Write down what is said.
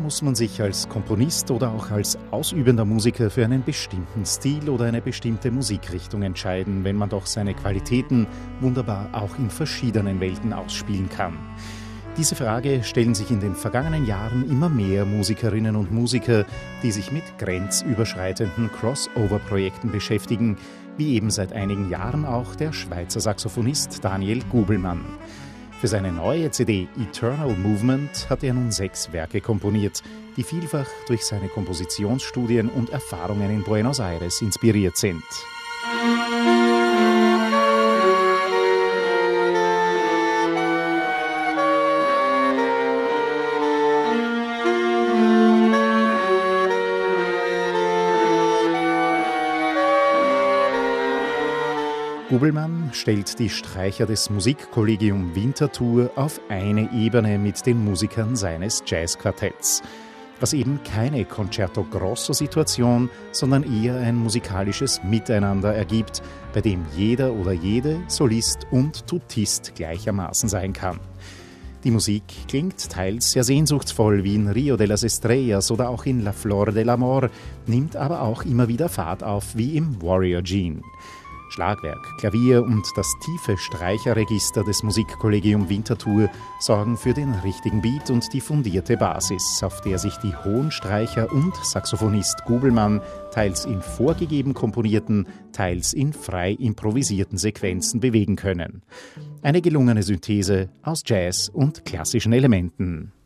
muss man sich als Komponist oder auch als ausübender Musiker für einen bestimmten Stil oder eine bestimmte Musikrichtung entscheiden, wenn man doch seine Qualitäten wunderbar auch in verschiedenen Welten ausspielen kann? Diese Frage stellen sich in den vergangenen Jahren immer mehr Musikerinnen und Musiker, die sich mit grenzüberschreitenden Crossover-Projekten beschäftigen, wie eben seit einigen Jahren auch der Schweizer Saxophonist Daniel Gubelmann. Für seine neue CD Eternal Movement hat er nun 6 Werke komponiert, die vielfach durch seine Kompositionsstudien und Erfahrungen in Buenos Aires inspiriert sind. Gubelmann stellt die Streicher des Musikkollegium Winterthur auf eine Ebene mit den Musikern seines Jazzquartetts, was eben keine Concerto Grosso-Situation, sondern eher ein musikalisches Miteinander ergibt, bei dem jeder oder jede Solist und Tutist gleichermaßen sein kann. Die Musik klingt teils sehr sehnsuchtsvoll wie in Rio de las Estrellas oder auch in La Flor del Amor, nimmt aber auch immer wieder Fahrt auf wie im Warrior Gene. Schlagwerk, Klavier und das tiefe Streicherregister des Musikkollegium Winterthur sorgen für den richtigen Beat und die fundierte Basis, auf der sich die Hohenstreicher und Saxophonist Gubelmann teils in vorgegeben komponierten, teils in frei improvisierten Sequenzen bewegen können. Eine gelungene Synthese aus Jazz und klassischen Elementen.